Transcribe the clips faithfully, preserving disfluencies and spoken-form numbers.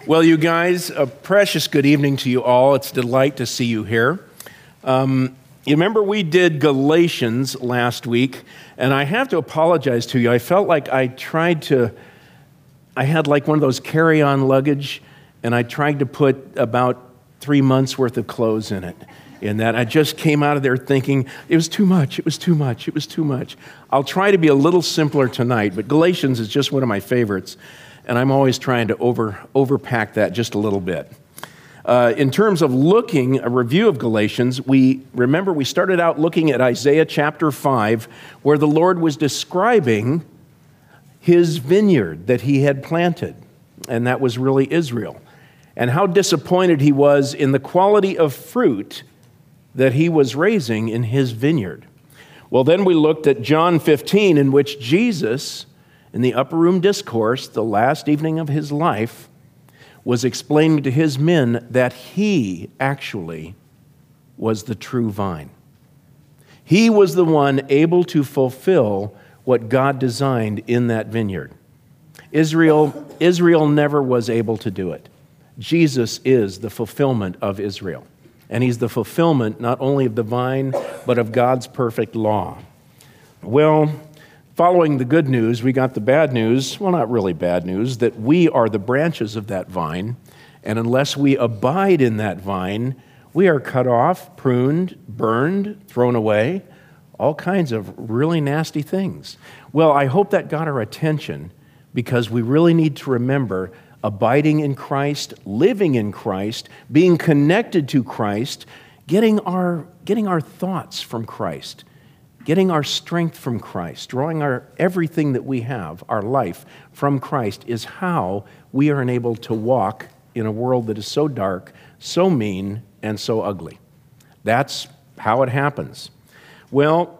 Well, you guys, a precious good evening to you all. It's a delight to see you here. Um, you remember we did Galatians last week, and I have to apologize to you. I felt like I tried to, I had like one of those carry-on luggage, and I tried to put about three months worth of clothes in it. In that I just came out of there thinking, it was too much, it was too much, it was too much. I'll try to be a little simpler tonight, but Galatians is just one of my favorites. And I'm always trying to over overpack that just a little bit. Uh, in terms of looking, a review of Galatians, we remember we started out looking at Isaiah chapter five, where the Lord was describing his vineyard that he had planted, and that was really Israel, and how disappointed he was in the quality of fruit that he was raising in his vineyard. Well, then we looked at John fifteen, in which Jesus, in the upper room discourse, the last evening of his life, was explaining to his men that he actually was the true vine. He was the one able to fulfill what God designed in that vineyard. Israel, Israel never was able to do it. Jesus is the fulfillment of Israel. And he's the fulfillment not only of the vine, but of God's perfect law. Well, following the good news, we got the bad news, well, not really bad news, that we are the branches of that vine, and unless we abide in that vine, we are cut off, pruned, burned, thrown away, all kinds of really nasty things. Well, I hope that got our attention, because we really need to remember abiding in Christ, living in Christ, being connected to Christ, getting our, getting our thoughts from Christ, getting our strength from Christ, drawing our everything that we have, our life, from Christ, is how we are enabled to walk in a world that is so dark, so mean, and so ugly. That's how it happens. Well,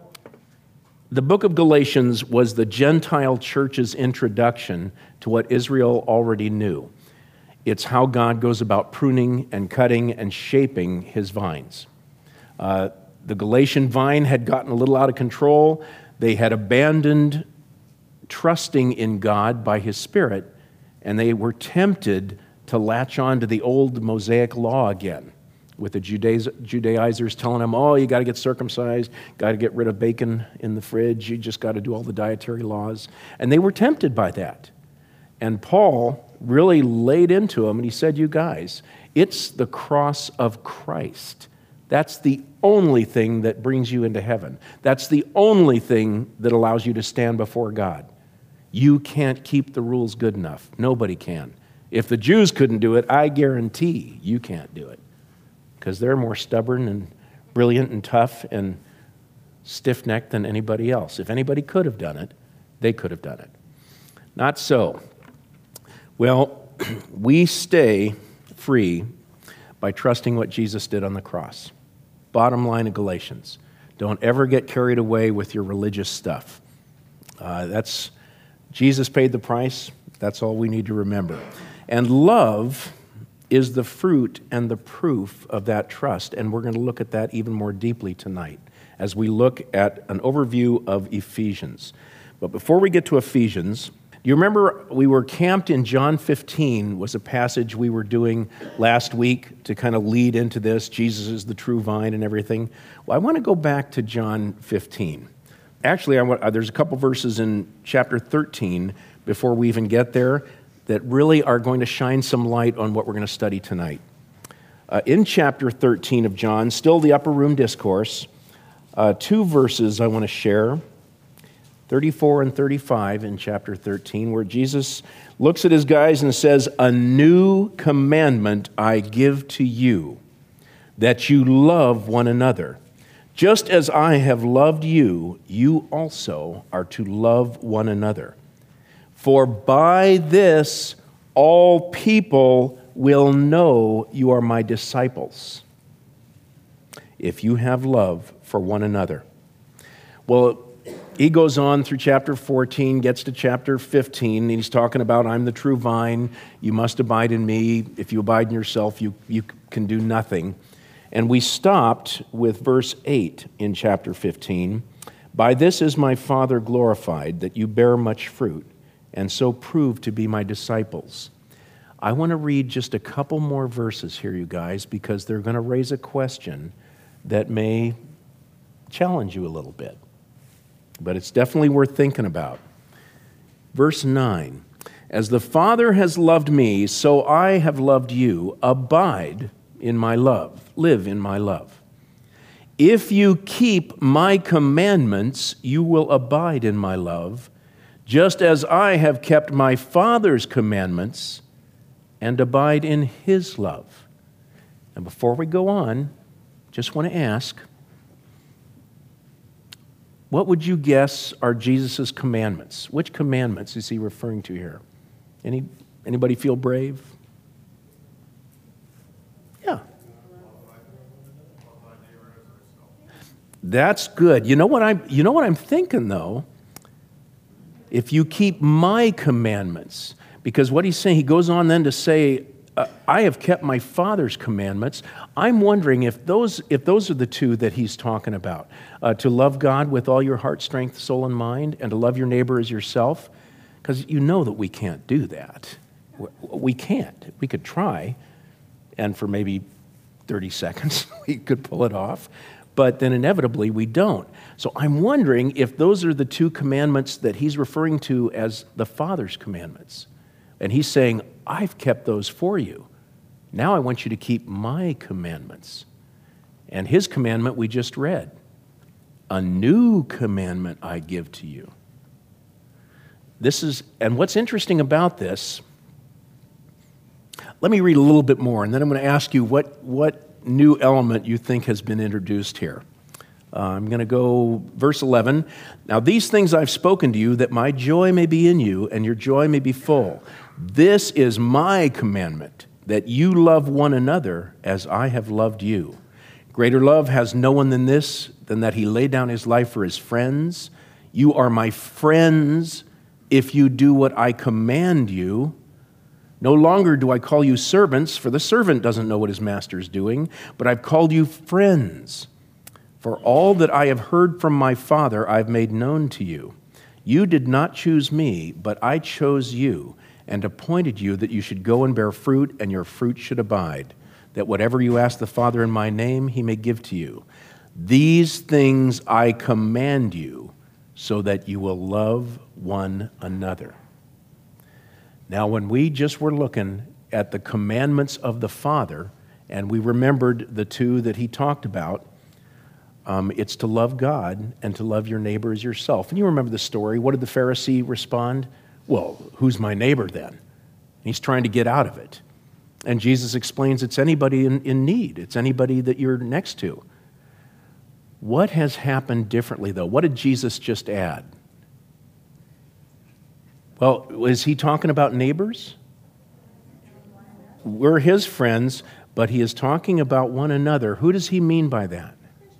the book of Galatians was the Gentile church's introduction to what Israel already knew. It's how God goes about pruning and cutting and shaping his vines. Uh, The Galatian vine had gotten a little out of control. They had abandoned trusting in God by his Spirit, and they were tempted to latch on to the old Mosaic law again, with the Judaizers telling them, oh, you got to get circumcised, got to get rid of bacon in the fridge, you just got to do all the dietary laws. And they were tempted by that. And Paul really laid into them, and he said, you guys, it's the cross of Christ. That's the only thing that brings you into heaven. That's the only thing that allows you to stand before God. You can't keep the rules good enough. Nobody can. If the Jews couldn't do it, I guarantee you can't do it, because they're more stubborn and brilliant and tough and stiff-necked than anybody else. If anybody could have done it, they could have done it. Not so. Well, we stay free by trusting what Jesus did on the cross. Bottom line of Galatians, don't ever get carried away with your religious stuff. Uh, that's, Jesus paid the price. That's all we need to remember. And love is the fruit and the proof of that trust. And we're going to look at that even more deeply tonight as we look at an overview of Ephesians. But before we get to Ephesians, you remember we were camped in John fifteen, was a passage we were doing last week to kind of lead into this. Jesus is the true vine and everything. Well, I want to go back to John fifteen. Actually, I want, uh, there's a couple verses in chapter thirteen before we even get there that really are going to shine some light on what we're going to study tonight. Uh, in chapter thirteen of John, still the upper room discourse, uh, two verses I want to share. thirty-four and thirty-five in chapter thirteen, where Jesus looks at his guys and says, a new commandment I give to you, that you love one another. Just as I have loved you, you also are to love one another. For by this all people will know you are my disciples, if you have love for one another. Well, he goes on through chapter fourteen, gets to chapter fifteen, and he's talking about, I'm the true vine, you must abide in me. If you abide in yourself, you, you can do nothing. And we stopped with verse eight in chapter fifteen. By this is my Father glorified, that you bear much fruit, and so prove to be my disciples. I want to read just a couple more verses here, you guys, because they're going to raise a question that may challenge you a little bit. But it's definitely worth thinking about. Verse nine, as the Father has loved me, so I have loved you. Abide in my love. Live in my love. If you keep my commandments, you will abide in my love, just as I have kept my Father's commandments and abide in his love. And before we go on, just want to ask, what would you guess are Jesus' commandments? Which commandments is he referring to here? Any, anybody feel brave? Yeah. That's good. You know what I'm, you know what I'm thinking, though? If you keep my commandments, because what he's saying, he goes on then to say, uh, I have kept my Father's commandments. I'm wondering if those, if those are the two that he's talking about, uh, to love God with all your heart, strength, soul, and mind, and to love your neighbor as yourself, because you know that we can't do that. We can't. We could try, and for maybe thirty seconds, we could pull it off. But then inevitably we don't. So I'm wondering if those are the two commandments that he's referring to as the Father's commandments. And he's saying, I've kept those for you. Now I want you to keep my commandments. And his commandment we just read. A new commandment I give to you. This is, and what's interesting about this, let me read a little bit more, and then I'm going to ask you what, what new element you think has been introduced here. Uh, I'm going to go verse eleven. Now these things I've spoken to you, that my joy may be in you, and your joy may be full. This is my commandment, that you love one another as I have loved you. Greater love has no one than this, than that he laid down his life for his friends. You are my friends if you do what I command you. No longer do I call you servants, for the servant doesn't know what his master is doing, but I've called you friends. For all that I have heard from my Father, I've made known to you. You did not choose me, but I chose you and appointed you that you should go and bear fruit, and your fruit should abide, that whatever you ask the Father in my name, he may give to you. These things I command you, so that you will love one another. Now, when we just were looking at the commandments of the Father, and we remembered the two that he talked about, um, it's to love God and to love your neighbor as yourself. And you remember the story. What did the Pharisee respond? Well, who's my neighbor then? And he's trying to get out of it. And Jesus explains it's anybody in, in need. It's anybody that you're next to. What has happened differently, though? What did Jesus just add? Well, was he talking about neighbors? We're his friends, but he is talking about one another. Who does he mean by that?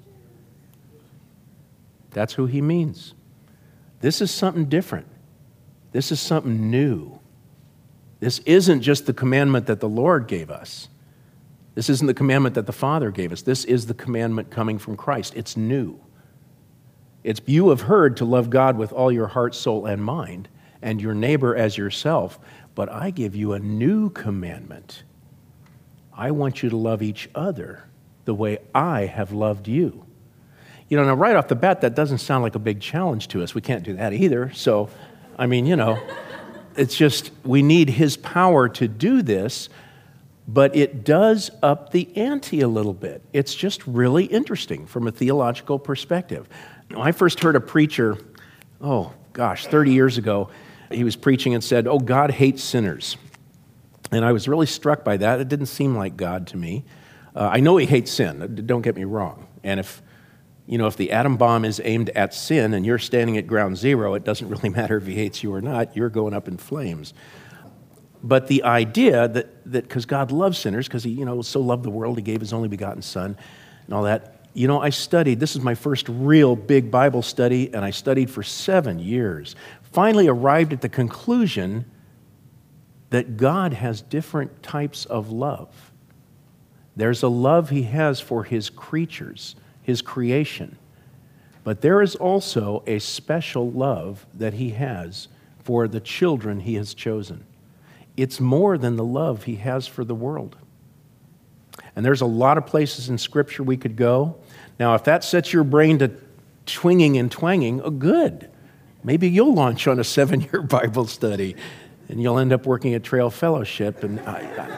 That's who he means. This is something different. This is something new. This isn't just the commandment that the Lord gave us. This isn't the commandment that the Father gave us. This is the commandment coming from Christ. It's new. It's you have heard to love God with all your heart, soul, and mind, and your neighbor as yourself, but I give you a new commandment. I want you to love each other the way I have loved you. You know, now right off the bat, that doesn't sound like a big challenge to us. We can't do that either. So, I mean, you know, it's just we need his power to do this, but it does up the ante a little bit. It's just really interesting from a theological perspective. I first heard a preacher, oh gosh, thirty years ago. He was preaching and said, oh, God hates sinners. And I was really struck by that. It didn't seem like God to me. Uh, I know he hates sin, don't get me wrong. And if, you know, if the atom bomb is aimed at sin and you're standing at ground zero, it doesn't really matter if he hates you or not, you're going up in flames. But the idea that, that because God loves sinners, because he, you know, so loved the world, he gave his only begotten son and all that, you know, I studied, this is my first real big Bible study, and I studied for seven years. Finally arrived at the conclusion that God has different types of love. There's a love he has for his creatures, his creation. But there is also a special love that he has for the children he has chosen. it's more than the love he has for the world. And there's a lot of places in Scripture we could go. Now, if that sets your brain to twinging and twanging, oh, good. Maybe you'll launch on a seven-year Bible study, and you'll end up working at Trail Fellowship. And I, I,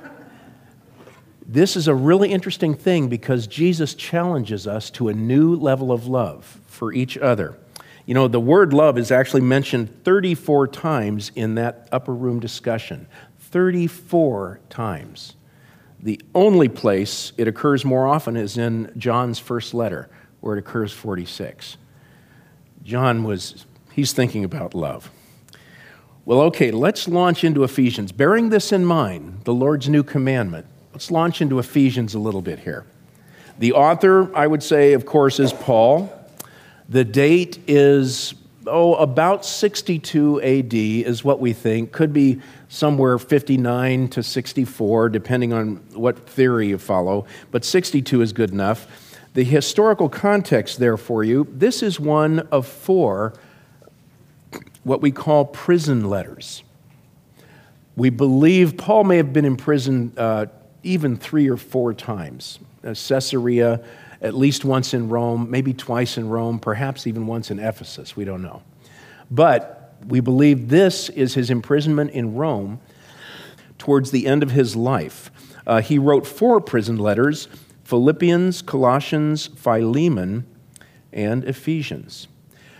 this is a really interesting thing because Jesus challenges us to a new level of love for each other. You know, the word love is actually mentioned thirty-four times in that upper room discussion. thirty-four times. The only place it occurs more often is in John's first letter, where it occurs forty-six. John was, he's thinking about love. Well, okay, let's launch into Ephesians. Bearing this in mind, the Lord's new commandment, let's launch into Ephesians a little bit here. The author, I would say, of course, is Paul. The date is, oh, about sixty-two A D is what we think. Could be somewhere fifty-nine to sixty-four, depending on what theory you follow, but sixty-two is good enough. The historical context there for you, this is one of four what we call prison letters. We believe Paul may have been in prison uh, even three or four times. Uh, Caesarea, at least once in Rome, maybe twice in Rome, perhaps even once in Ephesus, we don't know. But we believe this is his imprisonment in Rome towards the end of his life. Uh, he wrote four prison letters: Philippians, Colossians, Philemon, and Ephesians.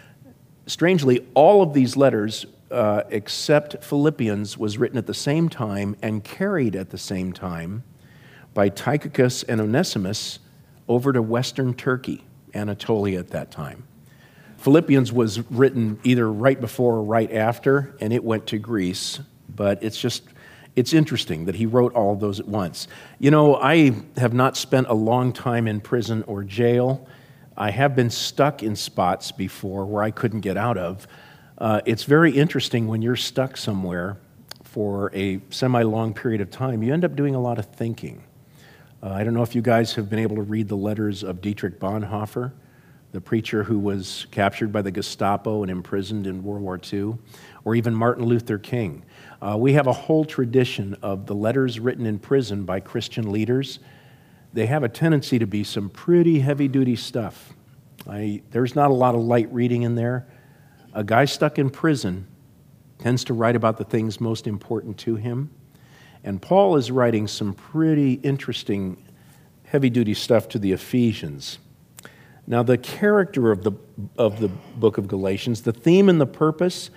Strangely, all of these letters, uh, except Philippians, was written at the same time and carried at the same time by Tychicus and Onesimus over to Western Turkey, Anatolia at that time. Philippians was written either right before or right after, and it went to Greece, but it's just, it's interesting that he wrote all of those at once. You know, I have not spent a long time in prison or jail. I have been stuck in spots before where I couldn't get out of. Uh, it's very interesting when you're stuck somewhere for a semi-long period of time. You end up doing a lot of thinking. Uh, I don't know if you guys have been able to read the letters of Dietrich Bonhoeffer, the preacher who was captured by the Gestapo and imprisoned in World War Two, or even Martin Luther King. Uh, we have a whole tradition of the letters written in prison by Christian leaders. They have a tendency to be some pretty heavy-duty stuff. I, there's not a lot of light reading in there. A guy stuck in prison tends to write about the things most important to him. And Paul is writing some pretty interesting heavy-duty stuff to the Ephesians. Now, the character of the, of the book of Galatians, the theme and the purpose,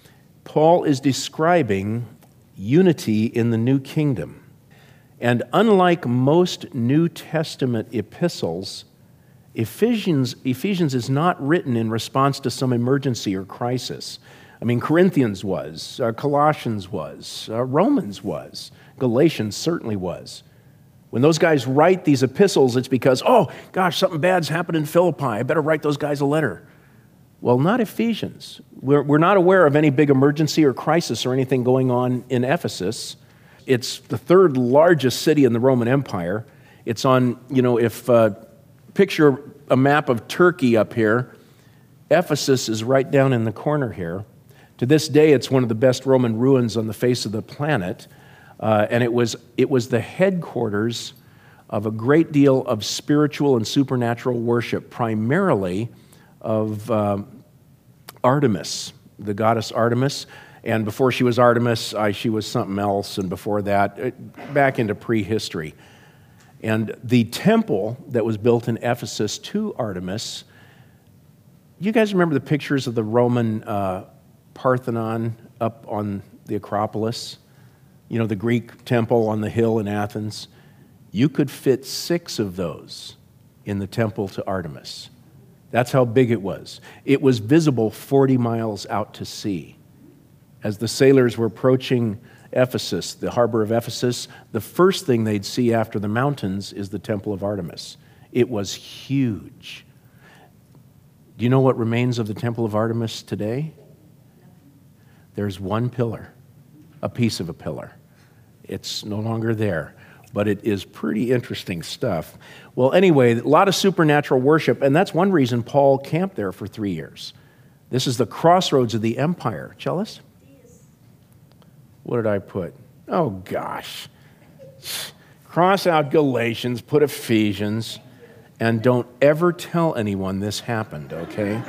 Paul is describing unity in the new kingdom. And unlike most New Testament epistles, Ephesians, Ephesians is not written in response to some emergency or crisis. I mean, Corinthians was, uh, Colossians was, uh, Romans was, Galatians certainly was. When those guys write these epistles, it's because, oh, gosh, something bad's happened in Philippi. I better write those guys a letter. Well, not Ephesians. We're, we're not aware of any big emergency or crisis or anything going on in Ephesus. It's the third largest city in the Roman Empire. It's on, you know, if uh, picture a map of Turkey up here, Ephesus is right down in the corner here. To this day, it's one of the best Roman ruins on the face of the planet. Uh, and it was it was the headquarters of a great deal of spiritual and supernatural worship, primarily of um, Artemis, the goddess Artemis. And before she was Artemis, I, she was something else. And before that, it, back into prehistory. And the temple that was built in Ephesus to Artemis, you guys remember the pictures of the Roman uh, Parthenon up on the Acropolis? You know, the Greek temple on the hill in Athens. You could fit six of those in the temple to Artemis. That's how big it was. It was visible forty miles out to sea. As the sailors were approaching Ephesus, the harbor of Ephesus, the first thing they'd see after the mountains is the temple of Artemis. It was huge. Do you know what remains of the temple of Artemis today? There's one pillar, a piece of a pillar. It's no longer there, but it is pretty interesting stuff. Well, anyway, a lot of supernatural worship, and that's one reason Paul camped there for three years. This is the crossroads of the empire. Chalice? What did I put? Oh, gosh. Cross out Galatians, put Ephesians, and don't ever tell anyone this happened, okay?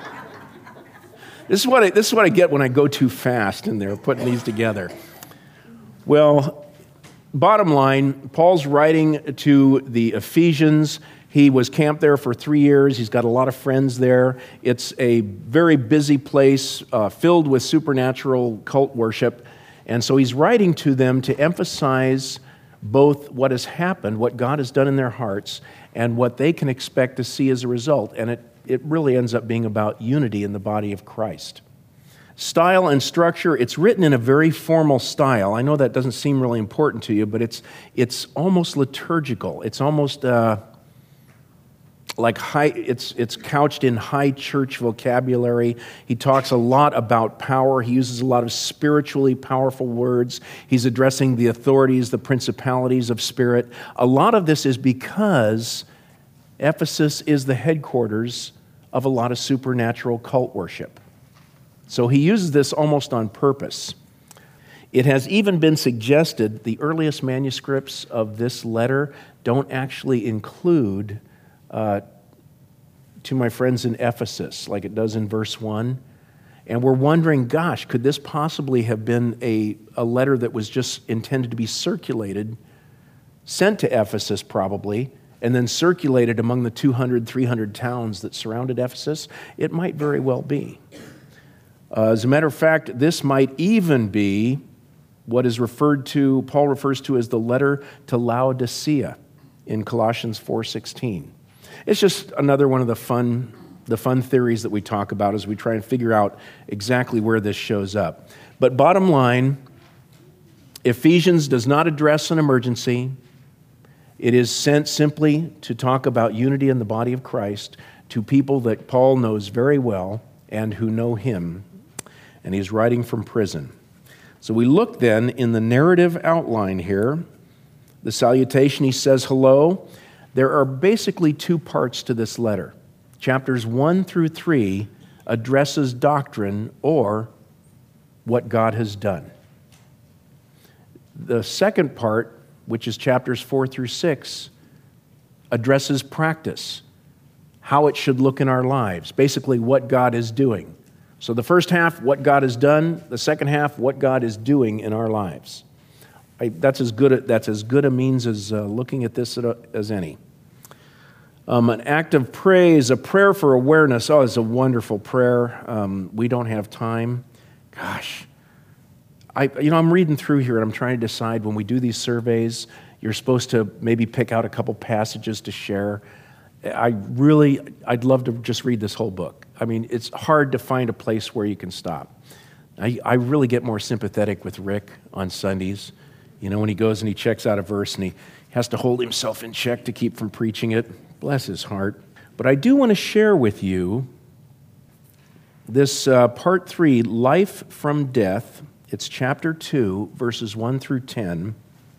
This is what I, this is what I get when I go too fast in there, putting these together. Well, bottom line, Paul's writing to the Ephesians. He was camped there for three years. He's got a lot of friends there. It's a very busy place uh, filled with supernatural cult worship. And so he's writing to them to emphasize both what has happened, what God has done in their hearts, and what they can expect to see as a result. And it, it really ends up being about unity in the body of Christ. Style and structure, it's written in a very formal style. I know that doesn't seem really important to you, but it's it's almost liturgical. It's almost uh, like high, it's, it's couched in high church vocabulary. He talks a lot about power. He uses a lot of spiritually powerful words. He's addressing the authorities, the principalities of spirit. A lot of this is because Ephesus is the headquarters of a lot of supernatural cult worship. So he uses this almost on purpose. It has even been suggested the earliest manuscripts of this letter don't actually include uh, to my friends in Ephesus, like it does in verse one. And we're wondering, gosh, could this possibly have been a, a letter that was just intended to be circulated, sent to Ephesus probably, and then circulated among the two hundred, three hundred towns that surrounded Ephesus? It might very well be. Uh, as a matter of fact, this might even be what is referred to, Paul refers to as the letter to Laodicea in Colossians four sixteen. It's just another one of the fun, the fun theories that we talk about as we try and figure out exactly where this shows up. But bottom line, Ephesians does not address an emergency. It is sent simply to talk about unity in the body of Christ to people that Paul knows very well and who know him. And he's writing from prison. So we look then in the narrative outline here. The salutation, he says hello. There are basically two parts to this letter. Chapters one through three addresses doctrine or what God has done. The second part, which is chapters four through six, addresses practice, how it should look in our lives, basically what God is doing. So the first half, what God has done. The second half, what God is doing in our lives. I, that's as good a, that's as good a means as uh, looking at this as any. Um, an act of praise, a prayer for awareness. Oh, it's a wonderful prayer. Um, we don't have time. Gosh, I you know I'm reading through here and I'm trying to decide when we do these surveys. You're supposed to maybe pick out a couple passages to share. I really, I'd love to just read this whole book. I mean, it's hard to find a place where you can stop. I, I really get more sympathetic with Rick on Sundays. You know, when he goes and he checks out a verse and he has to hold himself in check to keep from preaching it. Bless his heart. But I do want to share with you this uh, part three, Life from Death. It's chapter two, verses one through ten.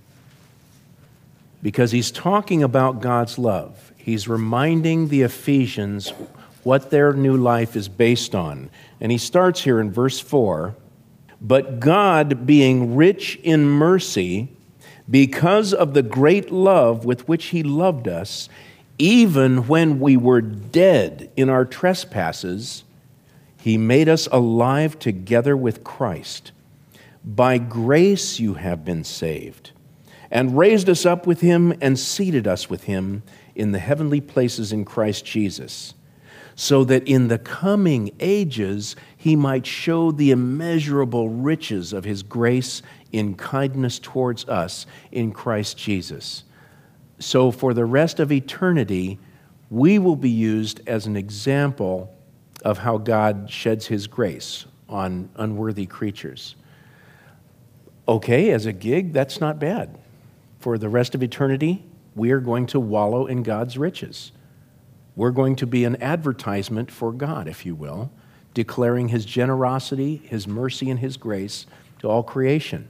Because he's talking about God's love. He's reminding the Ephesians what their new life is based on. And he starts here in verse four, but God, being rich in mercy, because of the great love with which he loved us, even when we were dead in our trespasses, he made us alive together with Christ. By grace you have been saved, and raised us up with him and seated us with him in the heavenly places in Christ Jesus, so that in the coming ages he might show the immeasurable riches of his grace in kindness towards us in Christ Jesus. So for the rest of eternity, we will be used as an example of how God sheds his grace on unworthy creatures. Okay, as a gig, that's not bad. For the rest of eternity, we are going to wallow in God's riches. We're going to be an advertisement for God, if you will, declaring his generosity, his mercy, and his grace to all creation.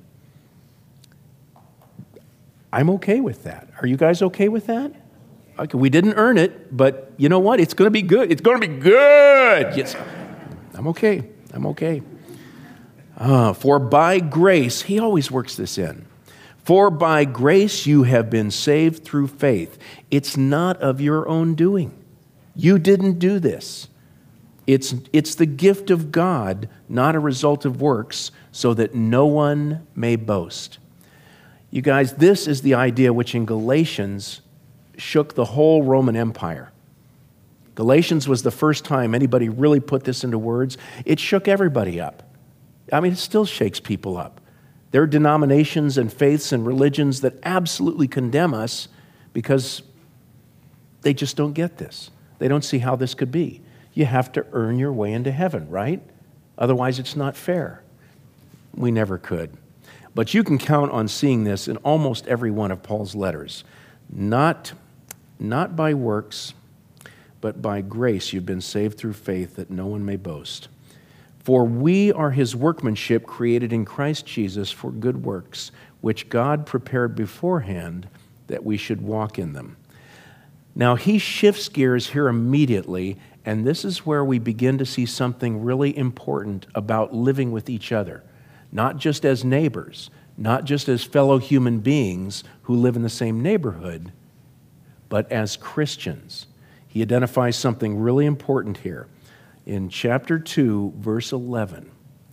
I'm okay with that. Are you guys okay with that? Okay, we didn't earn it, but you know what? It's going to be good. It's going to be good. Yes, I'm okay. I'm okay. Uh, for by grace, he always works this in. For by grace you have been saved through faith. It's not of your own doing. You didn't do this. It's, it's the gift of God, not a result of works, so that no one may boast. You guys, this is the idea which in Galatians shook the whole Roman Empire. Galatians was the first time anybody really put this into words. It shook everybody up. I mean, it still shakes people up. There are denominations and faiths and religions that absolutely condemn us because they just don't get this. They don't see how this could be. You have to earn your way into heaven, right? Otherwise, it's not fair. We never could. But you can count on seeing this in almost every one of Paul's letters. Not, not by works, but by grace you've been saved through faith, that no one may boast. For we are his workmanship, created in Christ Jesus for good works, which God prepared beforehand that we should walk in them. Now he shifts gears here immediately, and this is where we begin to see something really important about living with each other. Not just as neighbors, not just as fellow human beings who live in the same neighborhood, but as Christians. He identifies something really important here. In chapter two, verse eleven,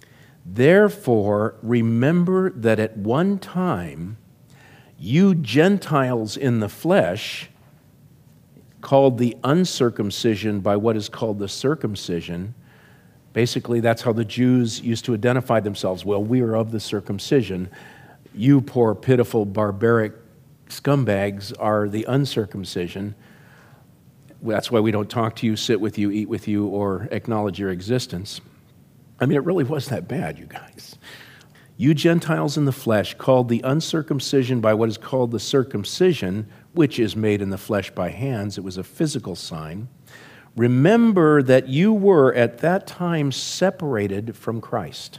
therefore remember that at one time you Gentiles in the flesh, called the uncircumcision by what is called the circumcision. Basically, that's how the Jews used to identify themselves. Well, we are of the circumcision. You poor, pitiful, barbaric scumbags are the uncircumcision. That's why we don't talk to you, sit with you, eat with you, or acknowledge your existence. I mean, it really was that bad, you guys. You Gentiles in the flesh, called the uncircumcision by what is called the circumcision, which is made in the flesh by hands. It was a physical sign. Remember that you were at that time separated from Christ,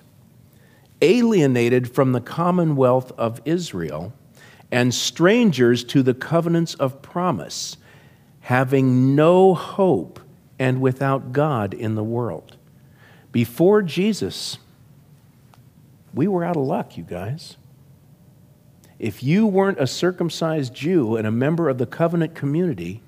alienated from the commonwealth of Israel, and strangers to the covenants of promise, having no hope and without God in the world. Before Jesus, we were out of luck, you guys. If you weren't a circumcised Jew and a member of the covenant community,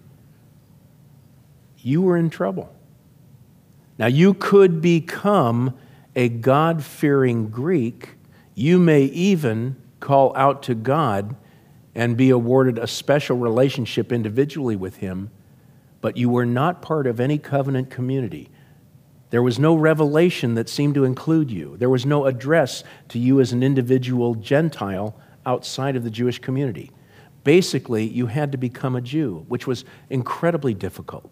you were in trouble. Now, you could become a God-fearing Greek. You may even call out to God and be awarded a special relationship individually with him, but you were not part of any covenant community. There was no revelation that seemed to include you. There was no address to you as an individual Gentile outside of the Jewish community. Basically, you had to become a Jew, which was incredibly difficult.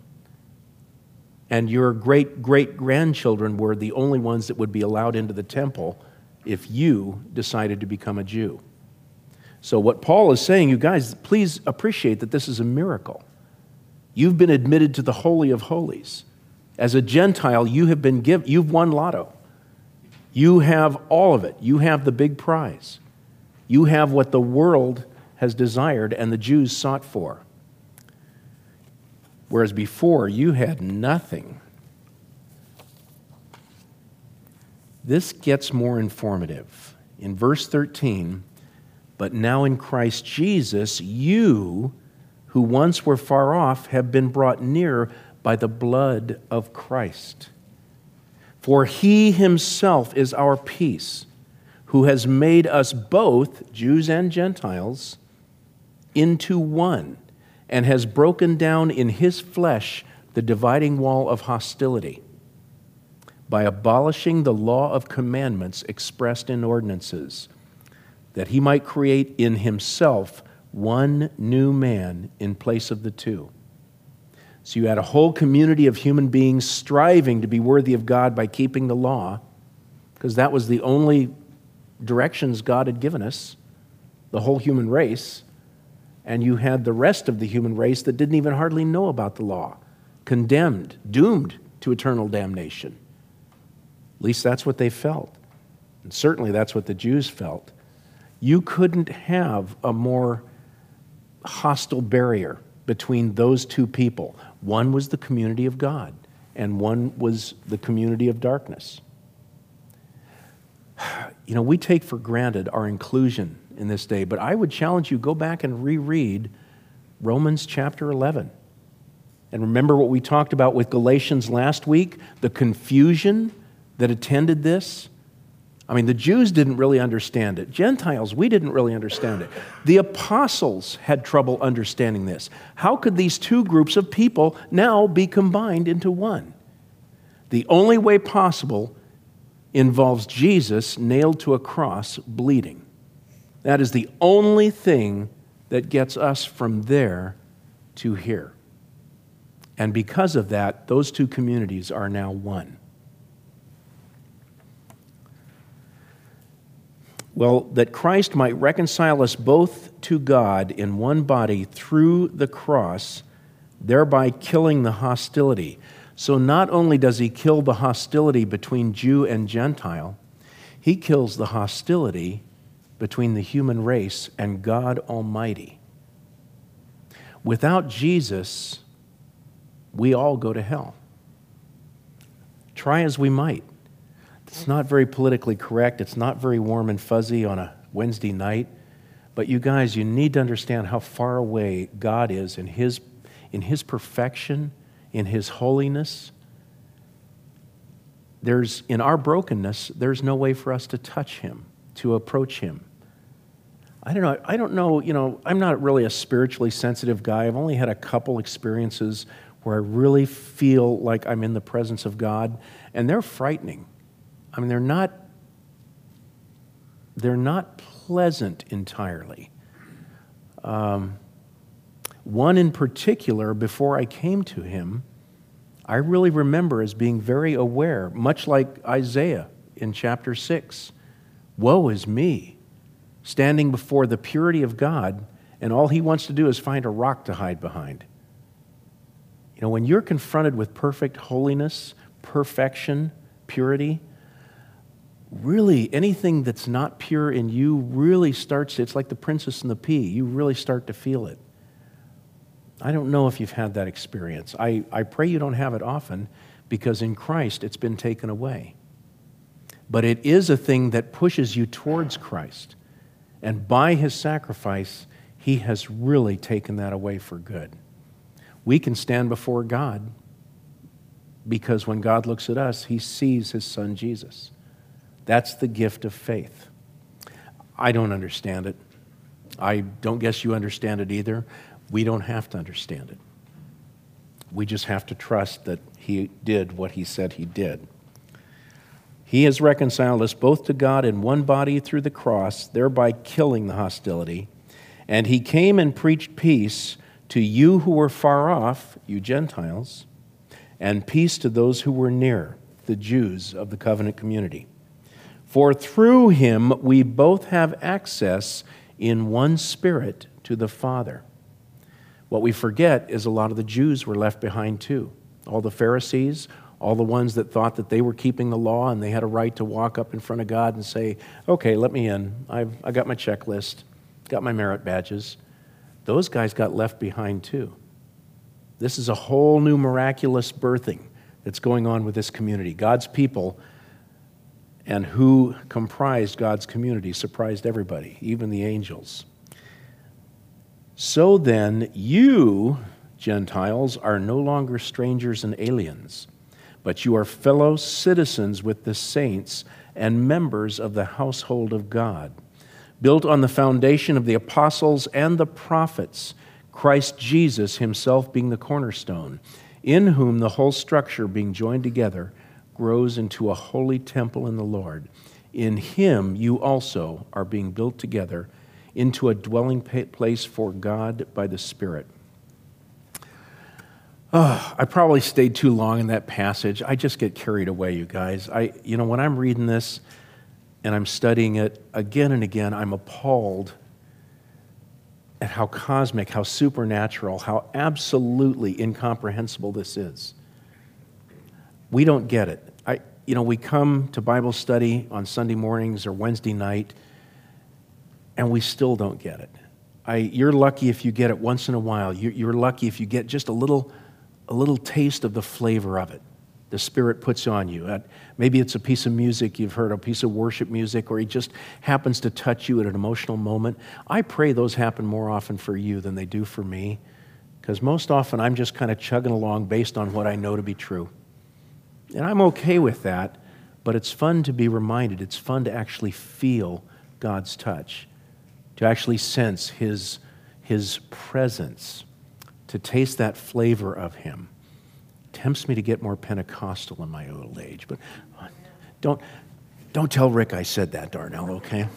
And your great-great-grandchildren were the only ones that would be allowed into the temple if you decided to become a Jew. So what Paul is saying, you guys, please appreciate that this is a miracle. You've been admitted to the Holy of Holies. As a Gentile, you have been given, you've won lotto. You have all of it. You have the big prize. You have what the world has desired and the Jews sought for. Whereas before, you had nothing. This gets more informative. In verse thirteen, but now in Christ Jesus, you who once were far off have been brought near by the blood of Christ. For he himself is our peace, who has made us both, Jews and Gentiles, into one, and has broken down in his flesh the dividing wall of hostility by abolishing the law of commandments expressed in ordinances, that he might create in himself one new man in place of the two. So you had a whole community of human beings striving to be worthy of God by keeping the law, because that was the only directions God had given us, the whole human race. And you had the rest of the human race that didn't even hardly know about the law, condemned, doomed to eternal damnation. At least that's what they felt. And certainly that's what the Jews felt. You couldn't have a more hostile barrier between those two people. One was the community of God, and one was the community of darkness. you know, we take for granted our inclusion in this day, but I would challenge you, go back and reread Romans chapter eleven. And remember what we talked about with Galatians last week, the confusion that attended this. I mean, the Jews didn't really understand it. Gentiles, we didn't really understand it. The apostles had trouble understanding this. How could these two groups of people now be combined into one? The only way possible involves Jesus nailed to a cross, bleeding. That is the only thing that gets us from there to here. And because of that, those two communities are now one. Well, that Christ might reconcile us both to God in one body through the cross, thereby killing the hostility. So not only does he kill the hostility between Jew and Gentile, he kills the hostility between the human race and God Almighty. Without Jesus, we all go to hell. Try as we might. It's not very politically correct. It's not very warm and fuzzy on a Wednesday night. But you guys, you need to understand how far away God is in His, in His perfection, in His holiness. There's, in our brokenness, there's no way for us to touch Him, to approach Him. I don't know, I don't know, you know, I'm not really a spiritually sensitive guy. I've only had a couple experiences where I really feel like I'm in the presence of God, and they're frightening. I mean, they're not, they're not pleasant entirely. Um, one in particular, before I came to Him, I really remember as being very aware, much like Isaiah in chapter six. Woe is me, standing before the purity of God, and all He wants to do is find a rock to hide behind. You know, when you're confronted with perfect holiness, perfection, purity, really anything that's not pure in you really starts, it's like the princess and the pea. You really start to feel it. I don't know if you've had that experience. I, I pray you don't have it often, because in Christ it's been taken away. But it is a thing that pushes you towards Christ. And by His sacrifice, He has really taken that away for good. We can stand before God because when God looks at us, He sees His Son Jesus. That's the gift of faith. I don't understand it. I don't guess you understand it either. We don't have to understand it. We just have to trust that He did what He said He did. He has reconciled us both to God in one body through the cross, thereby killing the hostility. And He came and preached peace to you who were far off, you Gentiles, and peace to those who were near, the Jews of the covenant community. For through Him we both have access in one Spirit to the Father. What we forget is a lot of the Jews were left behind too. All the Pharisees, all the ones that thought that they were keeping the law and they had a right to walk up in front of God and say, okay, let me in. I've I got my checklist, got my merit badges. Those guys got left behind too. This is a whole new miraculous birthing that's going on with this community. God's people and who comprised God's community surprised everybody, even the angels. So then, you, Gentiles, are no longer strangers and aliens, but you are fellow citizens with the saints and members of the household of God, built on the foundation of the apostles and the prophets, Christ Jesus Himself being the cornerstone, in whom the whole structure being joined together grows into a holy temple in the Lord. In Him you also are being built together into a dwelling place for God by the Spirit. Oh, I probably stayed too long in that passage. I just get carried away, you guys. I, you know, when I'm reading this and I'm studying it again and again, I'm appalled at how cosmic, how supernatural, how absolutely incomprehensible this is. We don't get it. I, you know, we come to Bible study on Sunday mornings or Wednesday night, and we still don't get it. I, you're lucky if you get it once in a while. You're, you're lucky if you get just a little, a little taste of the flavor of it. the Spirit puts on you. Uh, Maybe it's a piece of music you've heard, a piece of worship music, or He just happens to touch you at an emotional moment. I pray those happen more often for you than they do for me, because most often I'm just kind of chugging along based on what I know to be true. And I'm okay with that, but it's fun to be reminded. It's fun to actually feel God's touch, to actually sense His, His presence, to taste that flavor of Him. Tempts me to get more Pentecostal in my old age, but don't, don't tell Rick I said that, Darnell, okay?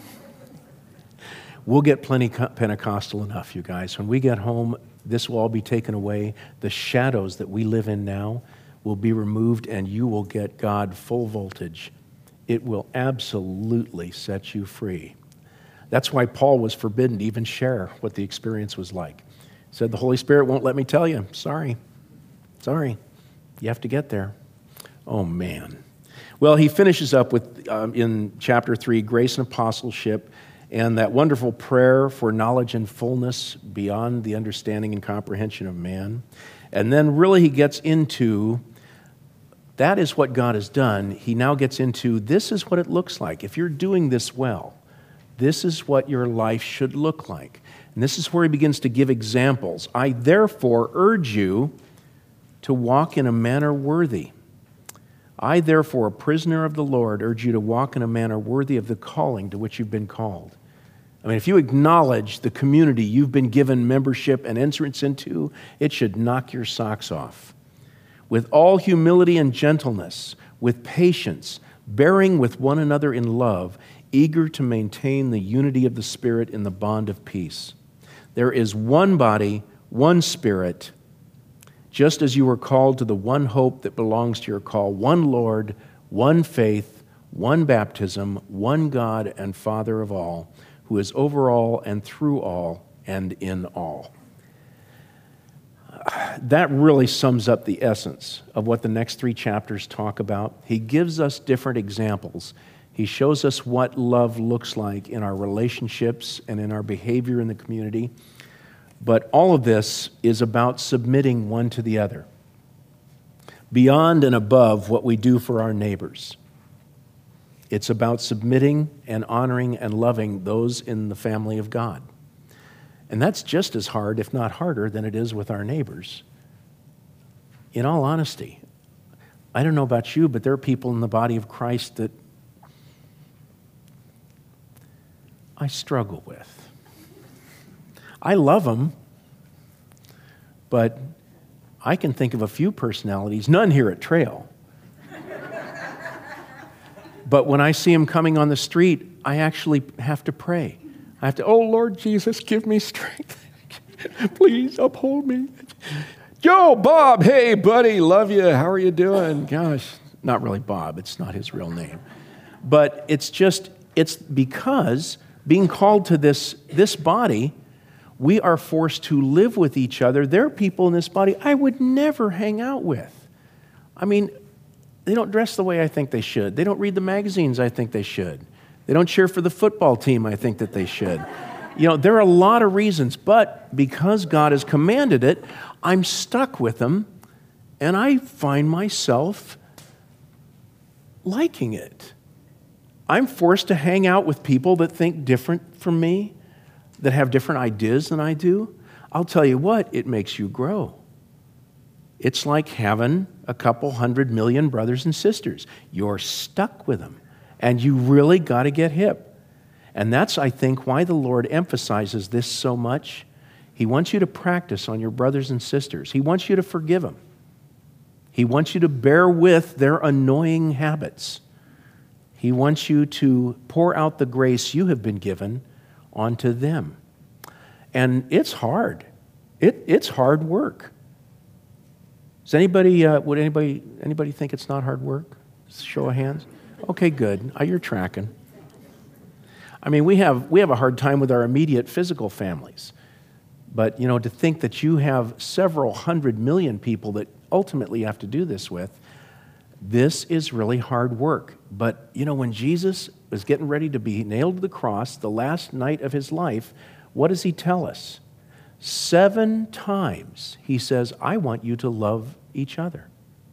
We'll get plenty Pentecostal enough, you guys. When we get home, this will all be taken away. The shadows that we live in now will be removed, and you will get God full voltage. It will absolutely set you free. That's why Paul was forbidden to even share what the experience was like. He said, the Holy Spirit won't let me tell you. Sorry. Sorry. You have to get there. Oh, man. Well, he finishes up with, um, in chapter three, grace and apostleship, and that wonderful prayer for knowledge and fullness beyond the understanding and comprehension of man. And then really he gets into, that is what God has done. He now gets into, this is what it looks like. If you're doing this well, this is what your life should look like. And this is where he begins to give examples. I therefore urge you to walk in a manner worthy. I, therefore, a prisoner of the Lord, urge you to walk in a manner worthy of the calling to which you've been called. I mean, if you acknowledge the community you've been given membership and entrance into, it should knock your socks off. With all humility and gentleness, with patience, bearing with one another in love, eager to maintain the unity of the Spirit in the bond of peace. There is one body, one Spirit, just as you were called to the one hope that belongs to your call, one Lord, one faith, one baptism, one God and Father of all, who is over all and through all and in all. That really sums up the essence of what the next three chapters talk about. He gives us different examples. He shows us what love looks like in our relationships and in our behavior in the community. But all of this is about submitting one to the other, beyond and above what we do for our neighbors. It's about submitting and honoring and loving those in the family of God. And that's just as hard, if not harder, than it is with our neighbors. In all honesty, I don't know about you, but there are people in the body of Christ that I struggle with. I love them, but I can think of a few personalities, none here at Trail. But when I see them coming on the street, I actually have to pray. I have to, oh, Lord Jesus, give me strength. Please uphold me. Joe, Bob, hey, buddy, love you. How are you doing? Gosh, not really Bob. It's not his real name. But it's just, it's because being called to this, this body, we are forced to live with each other. There are people in this body I would never hang out with. I mean, they don't dress the way I think they should. They don't read the magazines I think they should. They don't cheer for the football team I think that they should. You know, there are a lot of reasons, but because God has commanded it, I'm stuck with them, and I find myself liking it. I'm forced to hang out with people that think different from me, that have different ideas than I do. I'll tell you what, it makes you grow. It's like having a couple hundred million brothers and sisters. You're stuck with them, and you really got to get hip. And that's, I think, why the Lord emphasizes this so much. He wants you to practice on your brothers and sisters. He wants you to forgive them. He wants you to bear with their annoying habits. He wants you to pour out the grace you have been given onto them. And it's hard. It, it's hard work. Does anybody, uh, would anybody, anybody think it's not hard work? Show of hands. Okay, good. Uh, you're tracking. I mean, we have, we have a hard time with our immediate physical families. But, you know, to think that you have several hundred million people that ultimately you have to do this with, this is really hard work. But, you know, when Jesus was getting ready to be nailed to the cross, the last night of his life, what does he tell us? Seven times he says, I want you to love each other.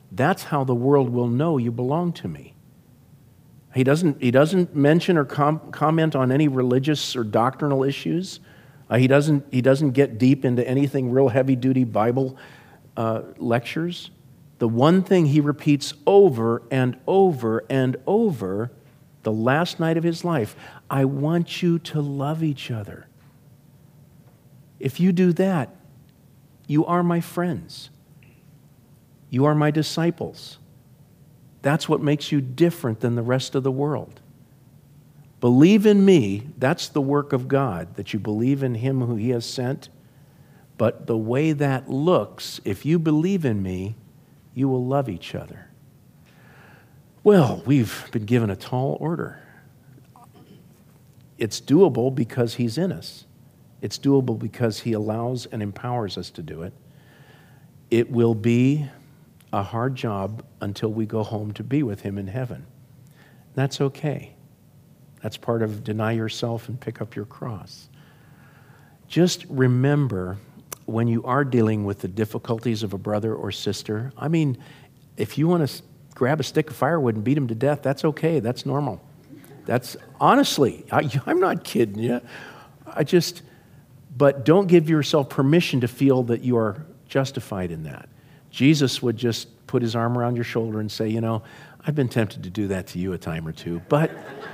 That's how the world will know you belong to me. He doesn't, he doesn't mention or com- comment on any religious or doctrinal issues. Uh, he doesn't, he doesn't get deep into anything real heavy-duty Bible uh, lectures. The one thing he repeats over and over and over the last night of his life, I want you to love each other. If you do that, you are my friends. You are my disciples. That's what makes you different than the rest of the world. Believe in me, that's the work of God, that you believe in him who he has sent. But the way that looks, if you believe in me, you will love each other. Well, we've been given a tall order. It's doable because he's in us. It's doable because he allows and empowers us to do it. It will be a hard job until we go home to be with him in heaven. That's okay. That's part of deny yourself and pick up your cross. Just remember, when you are dealing with the difficulties of a brother or sister, I mean, if you want to grab a stick of firewood and beat him to death, that's okay. That's normal. That's, honestly, I, I'm not kidding you. I just, but don't give yourself permission to feel that you are justified in that. Jesus would just put his arm around your shoulder and say, you know, I've been tempted to do that to you a time or two, but,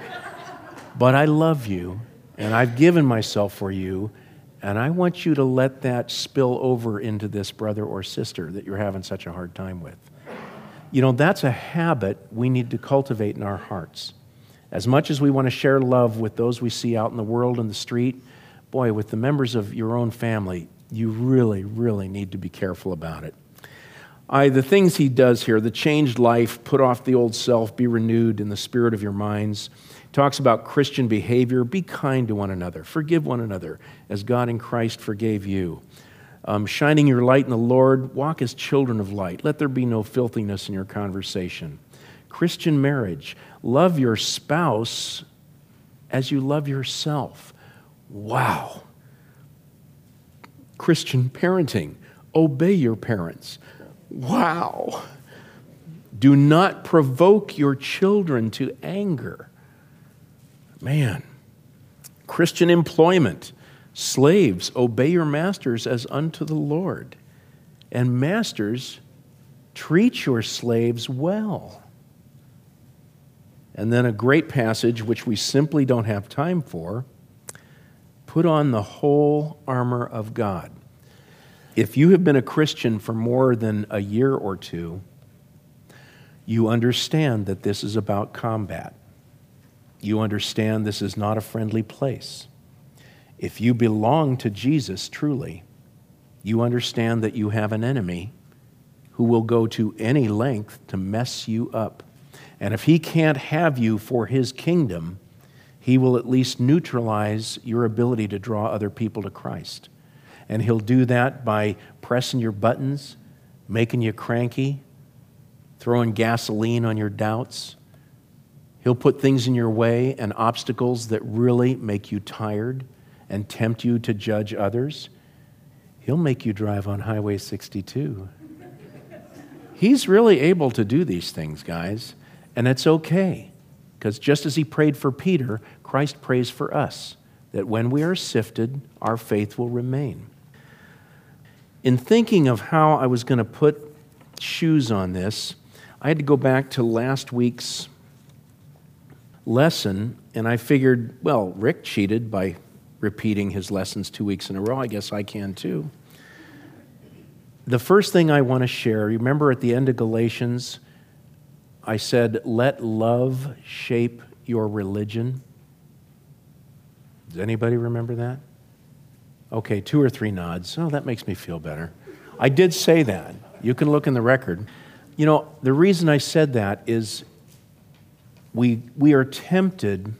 but I love you, and I've given myself for you, and I want you to let that spill over into this brother or sister that you're having such a hard time with. You know, that's a habit we need to cultivate in our hearts. As much as we want to share love with those we see out in the world and the street, boy, with the members of your own family, you really, really need to be careful about it. I, the things he does here, the changed life, put off the old self, be renewed in the spirit of your minds. Talks about Christian behavior. Be kind to one another. Forgive one another as God in Christ forgave you. Um, shining your light in the Lord. Walk as children of light. Let there be no filthiness in your conversation. Christian marriage. Love your spouse as you love yourself. Wow. Christian parenting. Obey your parents. Wow. Do not provoke your children to anger. Man. Christian employment. Slaves, obey your masters as unto the Lord. And masters, treat your slaves well. And then a great passage, which we simply don't have time for, put on the whole armor of God. If you have been a Christian for more than a year or two, you understand that this is about combat. You understand this is not a friendly place. If you belong to Jesus truly, you understand that you have an enemy who will go to any length to mess you up. And if he can't have you for his kingdom, he will at least neutralize your ability to draw other people to Christ. And he'll do that by pressing your buttons, making you cranky, throwing gasoline on your doubts. He'll put things in your way and obstacles that really make you tired and tempt you to judge others. He'll make you drive on Highway sixty-two. He's really able to do these things, guys, and it's okay, because just as he prayed for Peter, Christ prays for us, that when we are sifted, our faith will remain. In thinking of how I was going to put shoes on this, I had to go back to last week's lesson, and I figured, well, Rick cheated by repeating his lessons two weeks in a row. I guess I can too. The first thing I want to share, remember at the end of Galatians, I said, let love shape your religion. Does anybody remember that? Okay, two or three nods. Oh, that makes me feel better. I did say that. You can look in the record. You know, the reason I said that is we, we are tempted,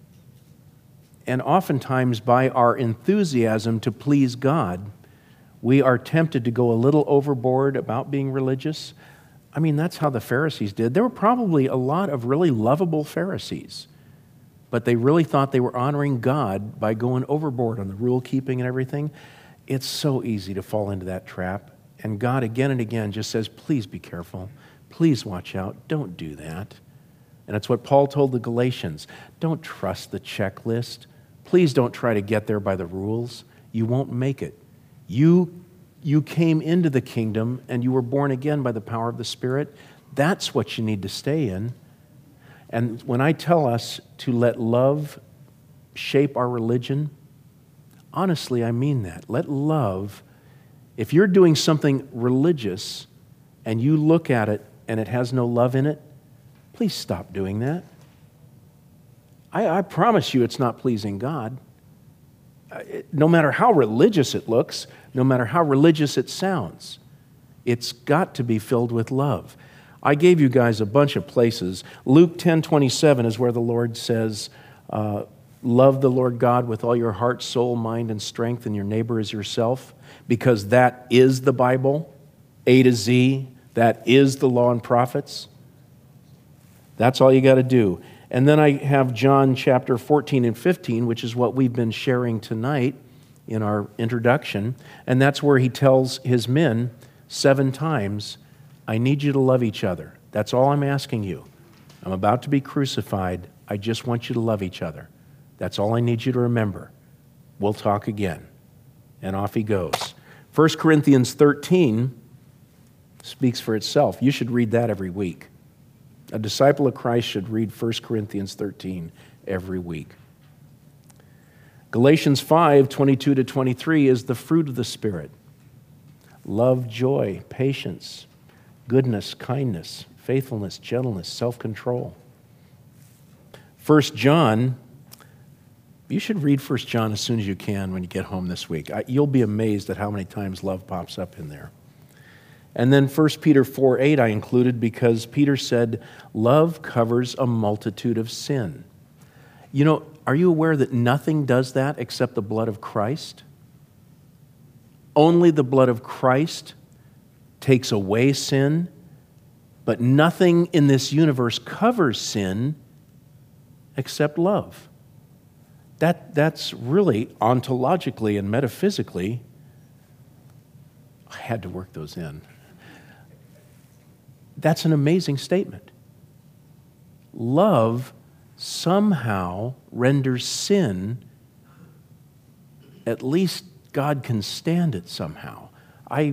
and oftentimes by our enthusiasm to please God, we are tempted to go a little overboard about being religious. I mean, that's how the Pharisees did. There were probably a lot of really lovable Pharisees, but they really thought they were honoring God by going overboard on the rule keeping and everything. It's so easy to fall into that trap. And God again and again just says, please be careful. Please watch out. Don't do that. And that's what Paul told the Galatians. Don't trust the checklist. Please don't try to get there by the rules. You won't make it. You, you came into the kingdom and you were born again by the power of the Spirit. That's what you need to stay in. And when I tell us to let love shape our religion, honestly, I mean that. Let love, if you're doing something religious and you look at it and it has no love in it, please stop doing that. I, I promise you it's not pleasing God. No matter how religious it looks, no matter how religious it sounds, it's got to be filled with love. I gave you guys a bunch of places. Luke ten twenty-seven is where the Lord says, uh, love the Lord God with all your heart, soul, mind, and strength, and your neighbor as yourself, because that is the Bible, A to Z. That is the law and prophets. That's all you got to do. And then I have John chapter fourteen and fifteen, which is what we've been sharing tonight in our introduction. And that's where he tells his men seven times, I need you to love each other. That's all I'm asking you. I'm about to be crucified. I just want you to love each other. That's all I need you to remember. We'll talk again. And off he goes. First Corinthians thirteen speaks for itself. You should read that every week. A disciple of Christ should read First Corinthians thirteen every week. Galatians five twenty-two to twenty-three is the fruit of the Spirit. Love, joy, patience, goodness, kindness, faithfulness, gentleness, self-control. First John, you should read First John as soon as you can when you get home this week. I, you'll be amazed at how many times love pops up in there. And then First Peter four eight I included because Peter said, love covers a multitude of sin. You know, are you aware that nothing does that except the blood of Christ? Only the blood of Christ takes away sin, but nothing in this universe covers sin except love. That, that's really ontologically and metaphysically, I had to work those in. That's an amazing statement. Love somehow renders sin, at least God can stand it somehow. I,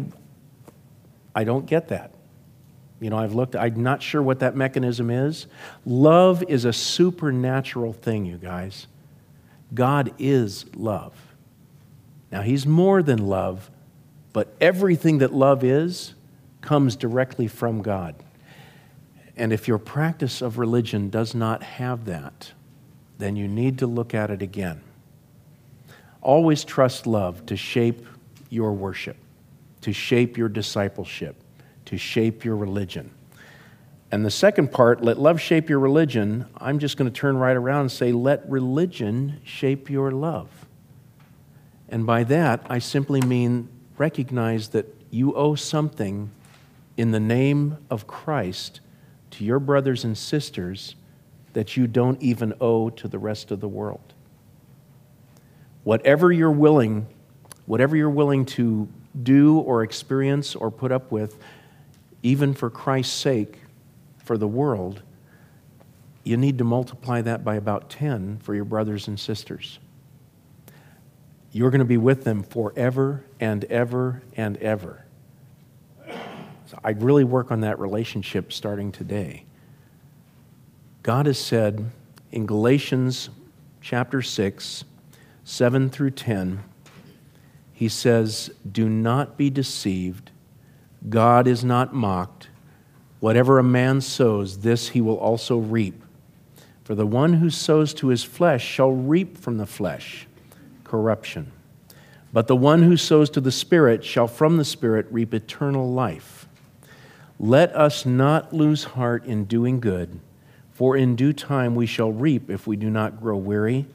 I don't get that. You know, I've looked, I'm not sure what that mechanism is. Love is a supernatural thing, you guys. God is love. Now, He's more than love, but everything that love is comes directly from God. And if your practice of religion does not have that, then you need to look at it again. Always trust love to shape your worship, to shape your discipleship, to shape your religion. And the second part, let love shape your religion, I'm just going to turn right around and say, let religion shape your love. And by that, I simply mean recognize that you owe something in the name of Christ to your brothers and sisters that you don't even owe to the rest of the world. Whatever you're willing, whatever you're willing to do or experience or put up with, even for Christ's sake, for the world, you need to multiply that by about ten for your brothers and sisters. You're going to be with them forever and ever and ever. So I'd really work on that relationship starting today. God has said in Galatians chapter six, seven through ten, He says, do not be deceived. God is not mocked. Whatever a man sows, this he will also reap. For the one who sows to his flesh shall reap from the flesh corruption. But the one who sows to the Spirit shall from the Spirit reap eternal life. Let us not lose heart in doing good, for in due time we shall reap if we do not grow weary.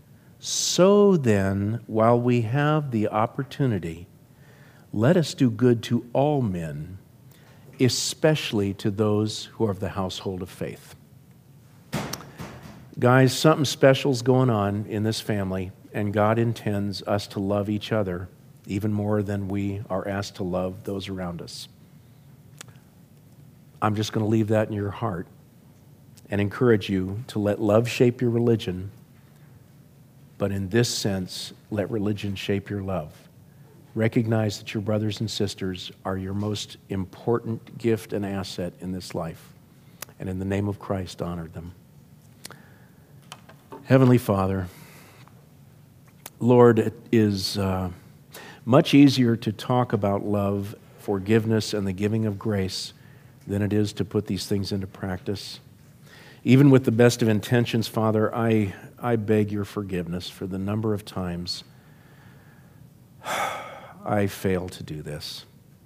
So then, while we have the opportunity, let us do good to all men, especially to those who are of the household of faith. Guys, something special's going on in this family, and God intends us to love each other even more than we are asked to love those around us. I'm just going to leave that in your heart and encourage you to let love shape your religion, but in this sense, let religion shape your love. Recognize that your brothers and sisters are your most important gift and asset in this life, and in the name of Christ, honor them. Heavenly Father, Lord, it is uh, much easier to talk about love, forgiveness, and the giving of grace than it is to put these things into practice. Even with the best of intentions, Father, I, I beg your forgiveness for the number of times I fail to do this.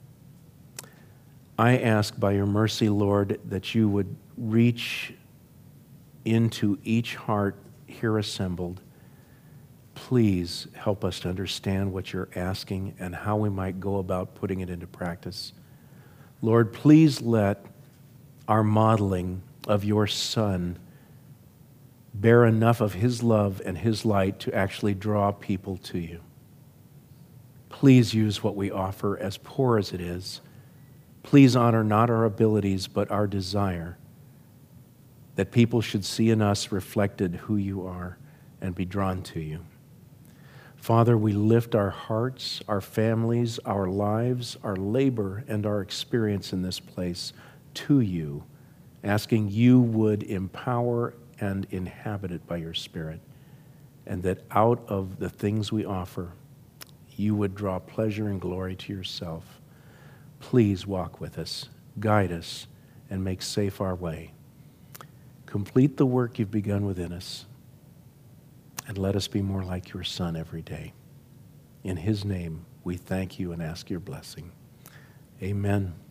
I ask by your mercy, Lord, that you would reach into each heart here assembled. Please help us to understand what you're asking and how we might go about putting it into practice. Lord, please let our modeling of your Son bear enough of his love and his light to actually draw people to you. Please use what we offer, as poor as it is. Please honor not our abilities, but our desire that people should see in us reflected who you are and be drawn to you. Father, we lift our hearts, our families, our lives, our labor, and our experience in this place to you, asking you would empower and inhabit it by your Spirit, and that out of the things we offer, you would draw pleasure and glory to yourself. Please walk with us, guide us, and make safe our way. Complete the work you've begun within us, and let us be more like your Son every day. In his name, we thank you and ask your blessing. Amen.